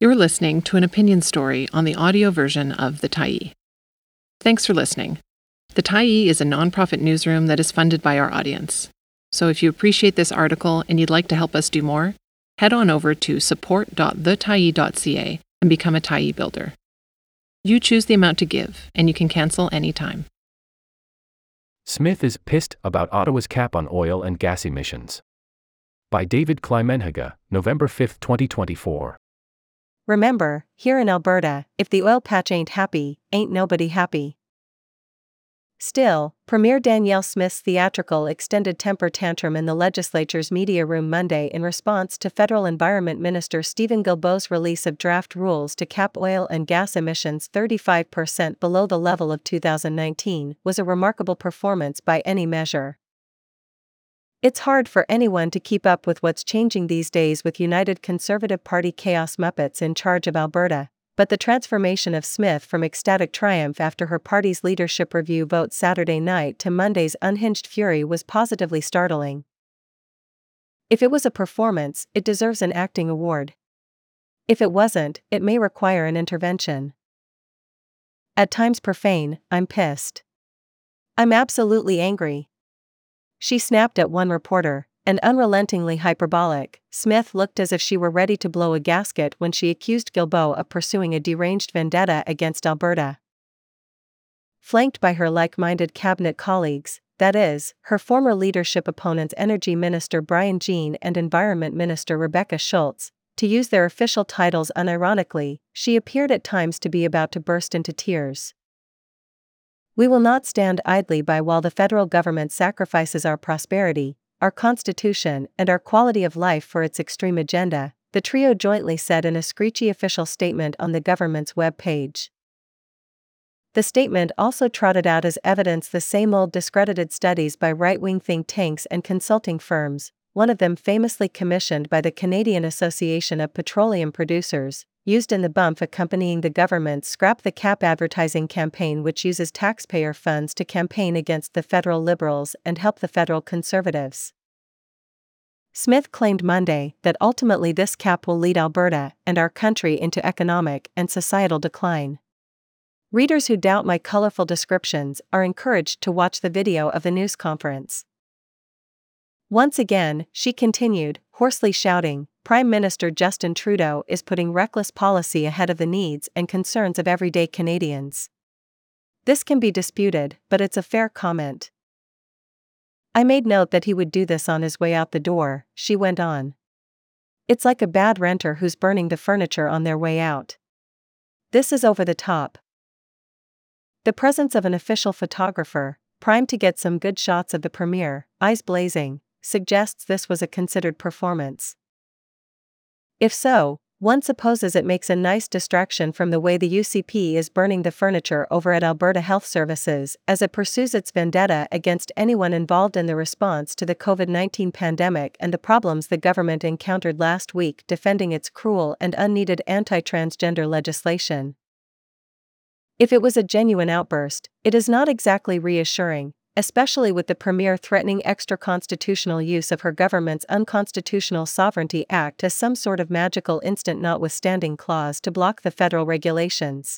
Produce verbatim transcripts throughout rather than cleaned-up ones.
You're listening to an opinion story on the audio version of The Tyee. Thanks for listening. The Tyee is a nonprofit newsroom that is funded by our audience. So if you appreciate this article and you'd like to help us do more, head on over to support dot the tyee dot c a and become a Tyee builder. You choose the amount to give, and you can cancel anytime. Smith is pissed about Ottawa's cap on oil and gas emissions. By David Klimenhaga, November fifth, twenty twenty-four. Remember, here in Alberta, if the oil patch ain't happy, ain't nobody happy. Still, Premier Danielle Smith's theatrical extended temper tantrum in the legislature's media room Monday in response to Federal Environment Minister Steven Guilbeault's release of draft rules to cap oil and gas emissions thirty-five percent below the level of two thousand nineteen was a remarkable performance by any measure. It's hard for anyone to keep up with what's changing these days with United Conservative Party chaos muppets in charge of Alberta, but the transformation of Smith from ecstatic triumph after her party's leadership review vote Saturday night to Monday's unhinged fury was positively startling. If it was a performance, it deserves an acting award. If it wasn't, it may require an intervention. At times profane, I'm pissed. I'm absolutely angry. She snapped at one reporter, and unrelentingly hyperbolic, Smith looked as if she were ready to blow a gasket when she accused Guilbeault of pursuing a deranged vendetta against Alberta. Flanked by her like-minded cabinet colleagues, that is, her former leadership opponents Energy Minister Brian Jean and Environment Minister Rebecca Schultz, to use their official titles unironically, she appeared at times to be about to burst into tears. We will not stand idly by while the federal government sacrifices our prosperity, our constitution, and our quality of life for its extreme agenda, the trio jointly said in a screechy official statement on the government's web page. The statement also trotted out as evidence the same old discredited studies by right-wing think tanks and consulting firms, one of them famously commissioned by the Canadian Association of Petroleum Producers, used in the bump accompanying the government's Scrap the Cap advertising campaign, which uses taxpayer funds to campaign against the federal Liberals and help the federal Conservatives. Smith claimed Monday that ultimately this cap will lead Alberta and our country into economic and societal decline. Readers who doubt my colorful descriptions are encouraged to watch the video of the news conference. Once again, she continued, hoarsely shouting, Prime Minister Justin Trudeau is putting reckless policy ahead of the needs and concerns of everyday Canadians. This can be disputed, but it's a fair comment. I made note that he would do this on his way out the door, she went on. It's like a bad renter who's burning the furniture on their way out. This is over the top. The presence of an official photographer, primed to get some good shots of the Premier, eyes blazing, suggests this was a considered performance. If so, one supposes it makes a nice distraction from the way the U C P is burning the furniture over at Alberta Health Services as it pursues its vendetta against anyone involved in the response to the COVID nineteen pandemic and the problems the government encountered last week defending its cruel and unneeded anti-transgender legislation. If it was a genuine outburst, it is not exactly reassuring, especially with the Premier threatening extra-constitutional use of her government's Unconstitutional Sovereignty Act as some sort of magical instant notwithstanding clause to block the federal regulations.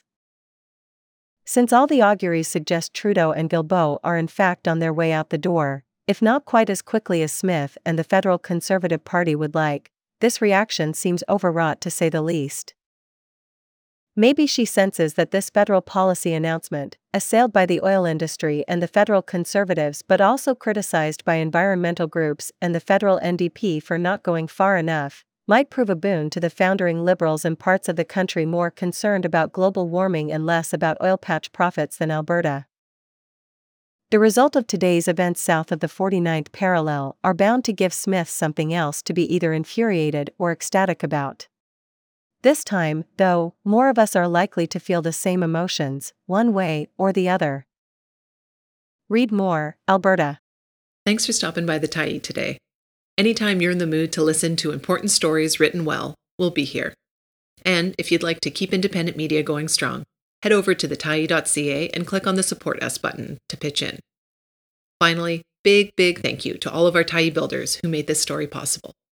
Since all the auguries suggest Trudeau and Guilbeault are in fact on their way out the door, if not quite as quickly as Smith and the federal Conservative Party would like, this reaction seems overwrought to say the least. Maybe she senses that this federal policy announcement, assailed by the oil industry and the federal Conservatives but also criticized by environmental groups and the federal N D P for not going far enough, might prove a boon to the foundering Liberals in parts of the country more concerned about global warming and less about oil patch profits than Alberta. The result of today's events south of the forty-ninth parallel are bound to give Smith something else to be either infuriated or ecstatic about. This time, though, more of us are likely to feel the same emotions, one way or the other. Read more, Alberta. Thanks for stopping by the Tyee today. Anytime you're in the mood to listen to important stories written well, we'll be here. And if you'd like to keep independent media going strong, head over to the tyee dot c a and click on the Support Us button to pitch in. Finally, big, big thank you to all of our Tyee builders who made this story possible.